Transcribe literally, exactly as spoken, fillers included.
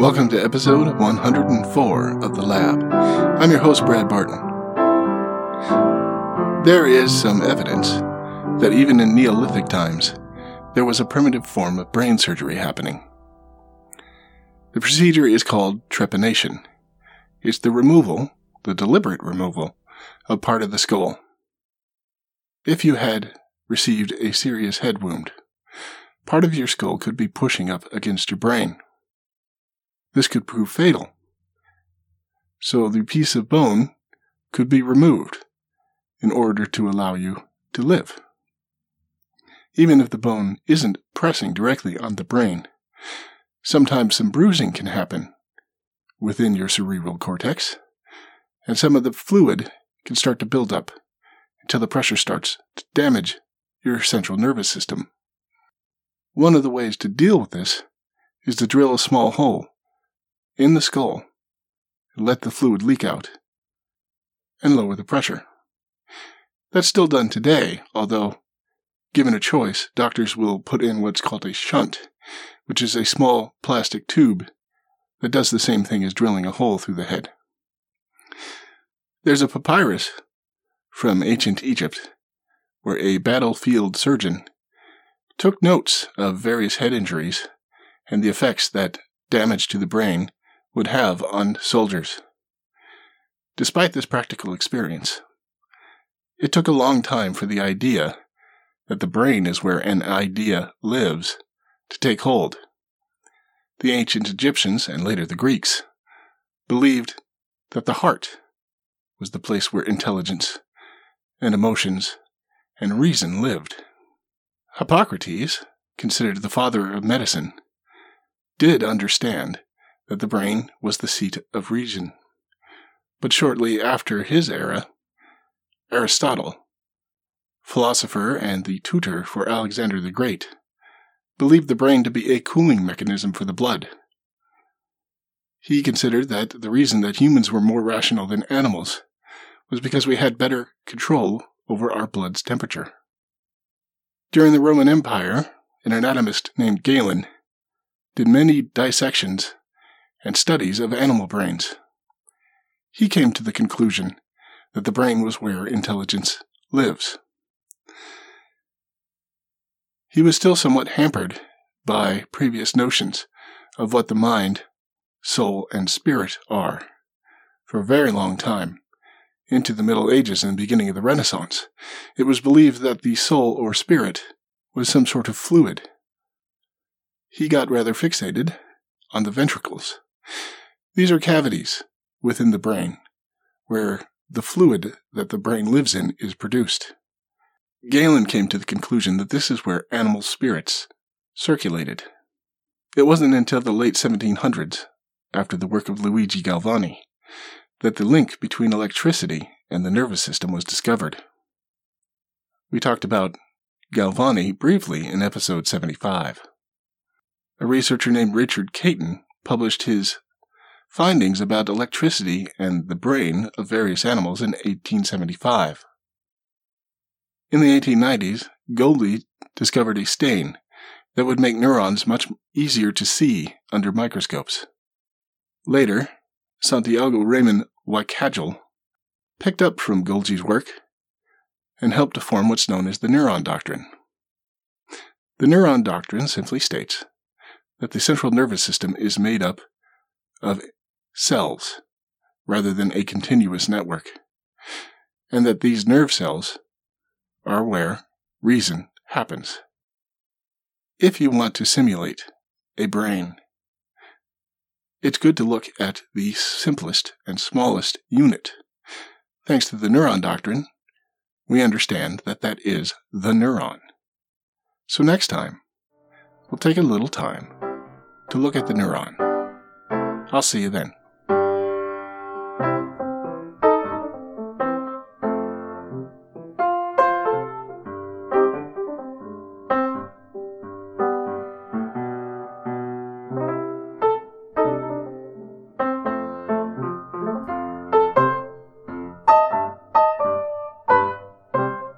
Welcome to episode one hundred four of The Lab. I'm your host, Brad Barton. There is some evidence that even in Neolithic times, there was a primitive form of brain surgery happening. The procedure is called trepanation. It's the removal, the deliberate removal, of part of the skull. If you had received a serious head wound, part of your skull could be pushing up against your brain. This could prove fatal. So the piece of bone could be removed in order to allow you to live. Even if the bone isn't pressing directly on the brain, sometimes some bruising can happen within your cerebral cortex, and some of the fluid can start to build up until the pressure starts to damage your central nervous system. One of the ways to deal with this is to drill a small hole in the skull and let the fluid leak out and lower the pressure. That's still done today, although, given a choice, doctors will put in what's called a shunt, which is a small plastic tube that does the same thing as drilling a hole through the head. There's a papyrus from ancient Egypt where a battlefield surgeon took notes of various head injuries and the effects that damage to the brain would have on soldiers. Despite this practical experience, it took a long time for the idea that the brain is where an idea lives to take hold. The ancient Egyptians, and later the Greeks, believed that the heart was the place where intelligence and emotions and reason lived. Hippocrates, considered the father of medicine, did understand that the brain was the seat of reason. But shortly after his era, Aristotle, philosopher and the tutor for Alexander the Great, believed the brain to be a cooling mechanism for the blood. He considered that the reason that humans were more rational than animals was because we had better control over our blood's temperature. During the Roman Empire, an anatomist named Galen did many dissections and studies of animal brains. He came to the conclusion that the brain was where intelligence lives. He was still somewhat hampered by previous notions of what the mind, soul, and spirit are. For a very long time, into the Middle Ages and the beginning of the Renaissance, it was believed that the soul or spirit was some sort of fluid. He got rather fixated on the ventricles. These are cavities within the brain where the fluid that the brain lives in is produced. Galen came to the conclusion that this is where animal spirits circulated. It wasn't until the late seventeen hundreds, after the work of Luigi Galvani, that the link between electricity and the nervous system was discovered. We talked about Galvani briefly in episode seventy-five. A researcher named Richard Caton published his findings about electricity and the brain of various animals in eighteen seventy-five. In the eighteen nineties, Golgi discovered a stain that would make neurons much easier to see under microscopes. Later, Santiago Ramon Wajcagel picked up from Golgi's work and helped to form what's known as the neuron doctrine. The neuron doctrine simply states that the central nervous system is made up of cells rather than a continuous network, and that these nerve cells are where reason happens. If you want to simulate a brain, it's good to look at the simplest and smallest unit. Thanks to the neuron doctrine, we understand that that is the neuron. So next time, we'll take a little time to look at the neuron. I'll see you then.